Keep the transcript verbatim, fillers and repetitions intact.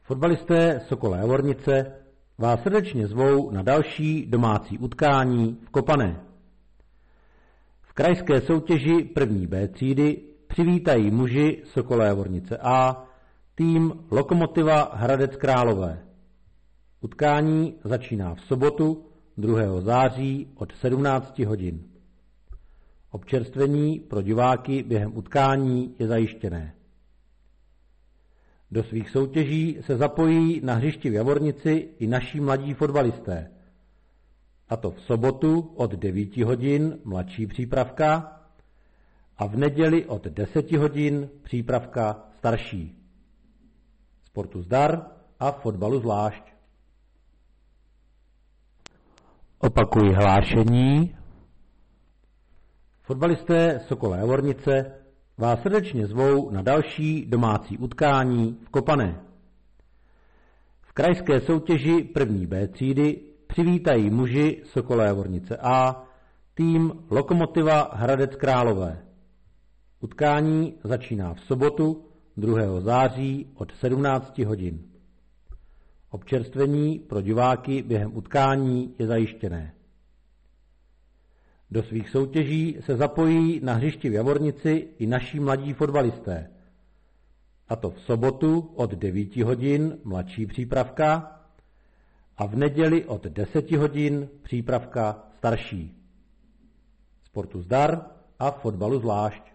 Fotbalisté Sokolé Javornice vás srdečně zvou na další domácí utkání v Kopané. V krajské soutěži první B třídy přivítají muži Sokolé Javornice A tým Lokomotiva Hradec Králové. Utkání začíná v sobotu druhého září od sedmnácti hodin. Občerstvení pro diváky během utkání je zajištěné. Do svých soutěží se zapojí na hřišti v Javornici i naši mladí fotbalisté. A to v sobotu od devíti hodin mladší přípravka a v neděli od deseti hodin přípravka starší. Sportu zdar a fotbalu zvlášť. Opakuji hlášení. Fotbalisté Sokolé Javornice vás srdečně zvou na další domácí utkání v Kopané. V krajské soutěži první B třídy přivítají muži Sokolé Javornice A tým Lokomotiva Hradec Králové. Utkání začíná v sobotu druhého září od sedmnácti hodin. Občerstvení pro diváky během utkání je zajištěné. Do svých soutěží se zapojí na hřišti v Javornici i naši mladí fotbalisté. A to v sobotu od devíti hodin mladší přípravka a v neděli od deseti hodin přípravka starší. Sportu zdar a fotbalu zvlášť.